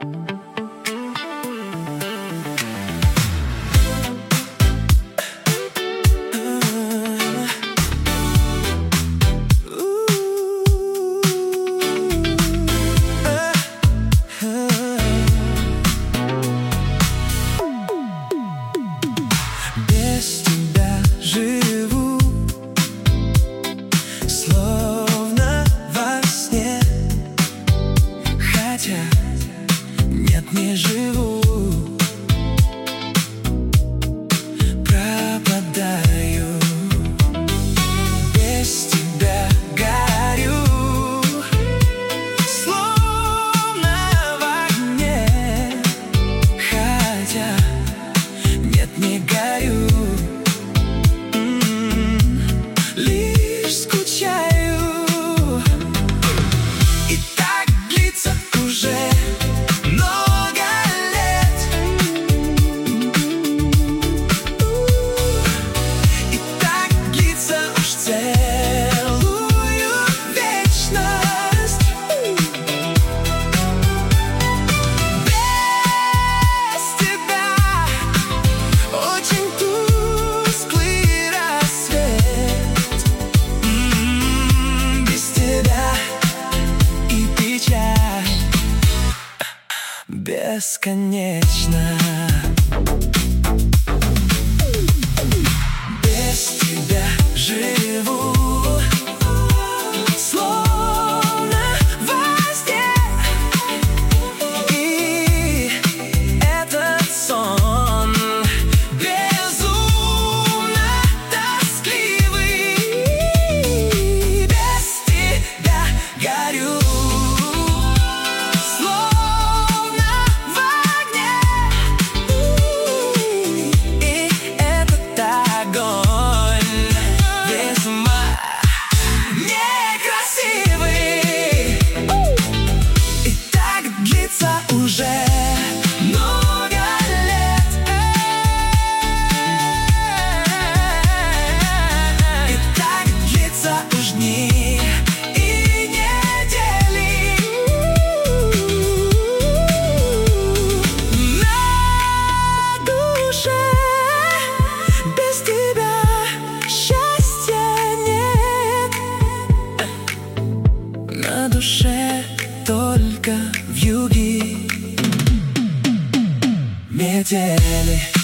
Без тебя живу, словно во сне, хотя нет, не живу. Пропадаю, без тебя горю, словно в огне, хотя нет, не горю. Лишь скучаю, и так длится уже много лет. И так длится уж целую вечность. Без тебя очень тусклый рассвет. Без тебя и печаль бесконечна. Без тебя живу, словно во сне, и этот сон безумно тоскливый. Без тебя горю, словно в огне, и этот огонь весьма некрасивый. И так длится уже много лет. И так длится уж дни и недели. На душе без тебя счастья нет. На душе только вьюги метели.